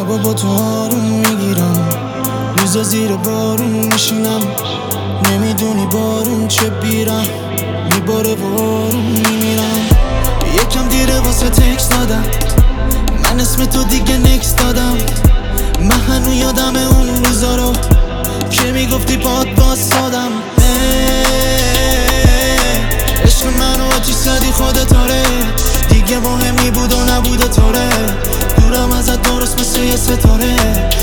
شبا با تو آروم میگیرم، روزا زیر بارون میشینم، نمیدونی بارون چه بیرم میباره و آروم میمیرم. یکم دیره واسه تکس دادم، من اسم تو دیگه نکس دادم. من هنو یادم اون روزا رو که میگفتی پات باز سادم. عشق منو آتیش زدی خودت آره، دیگه مهمی بود و نبوده تاره، دورم ازت درست مثل یه ستاره.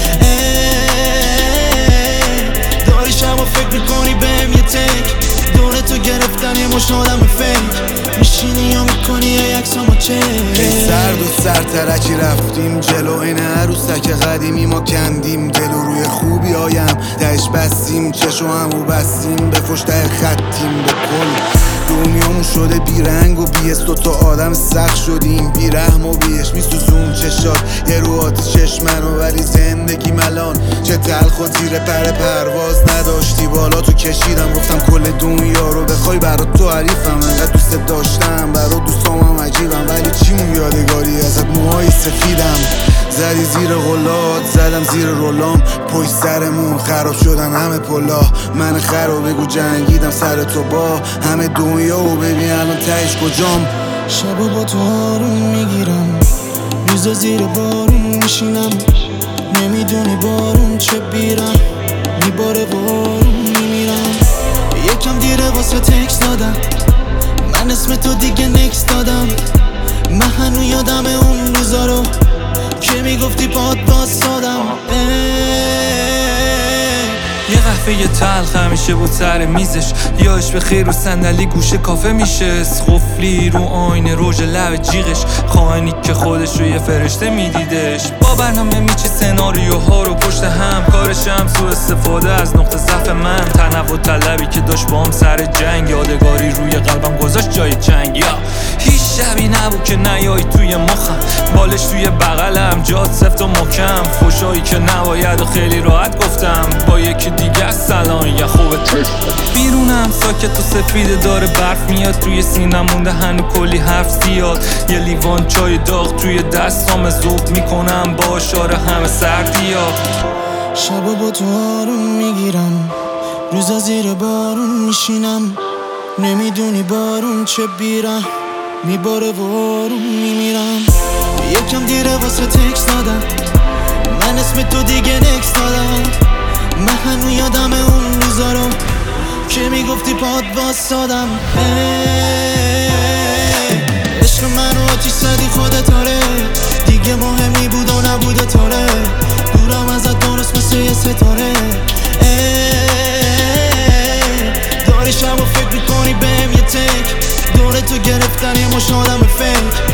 داری شب و فکر میکنی بهم یه تک، دور تو گرفتن یه مش آدم فیک، میشینی یا میکنی یه عکسامو چک. سرد و سرترکی رفتیم جلو، این عروسک قدیمی ما کندیم دل و روی خوبی هایم تهش بستیم، چشو همو بستیم به فش ته خطیم. به کل دنیامون شده بیرنگ و بی‌حس، دوتا آدم سخت شدیم بیرحم و بیش میسوزون چشات یه رو آتیش چشمنو، ولی زندگی ملان چه تلخ و زیر پرواز نداشتی بالا تو کشیدم. گفتم کل دنیا رو بخوای برات تو حریفم، انقدر دوست داشتم برات دوستامم عجیبم، ولی چیمون یادگاری ازت موهای سفیدم. زدی زیر غلات زدم زیر رولام، پشت سرمون خراب شدن همه پلا، من خراب بگو جنگیدم سر تو با همه دنیا و ببین الان تهش کجام. شبا با تو آروم میگیرم، روزا زیر بارون میشینم، نمیدونی بارون چه بیرم میباره و آروم میمیرم. یکم دیره واسه تکس دادم، من اسم تو دیگه نکس دادم. من هنو یادم اون روزا رو که میگفتی پات باز سادم. یه قهوه تلخ همیشه بود سر میزش، یاش به خیر و صندلی گوشه کافه میشه، خفلی رو آینه روژ لب جیغش، خائنی که خودش رو یه فرشته میدیدش، با برنامه میچه سناریوها رو پشت هم، کارشم سو استفاده از نقطه ضعف من، تنوع طلبی که داشت باهم سر جنگ، یادگاری روی قلبم گذاشت جای چنگ. یا هیچ شبی نبود که نیایی توی مخم، بالش توی بغلم جات سفت و محکم، فوشایی که نباید و خیلی راحت گفتم با یکی دیگه سلام یا خوبه. بیرونم ساکت و سفیده داره برف میاد توی سینم، مونده هنو کلی حرف زیاد، یه لیوان چای داغ توی دستام ذوب میکنم با اشاره همه سردیا. شبا با تو آروم میگیرم، روزا زیر بارون میشینم، نمیدونی بارون چه بیرم میباره و آروم میمیرم. یکم دیره واسه تکس دادم، من اسم تو دیگه نکس دادم. من هنو یادم اون روزا رو که میگفتی پات باز سادم. عشق منو آتیش زدی خودت آره، دیگه مهمی بود و نبوده تاره، دورم ازت درست مثل یه ستاره. داری شب و فکر میکنی بهم یه تک، دور تو گرفتن یه مش آدم فیک،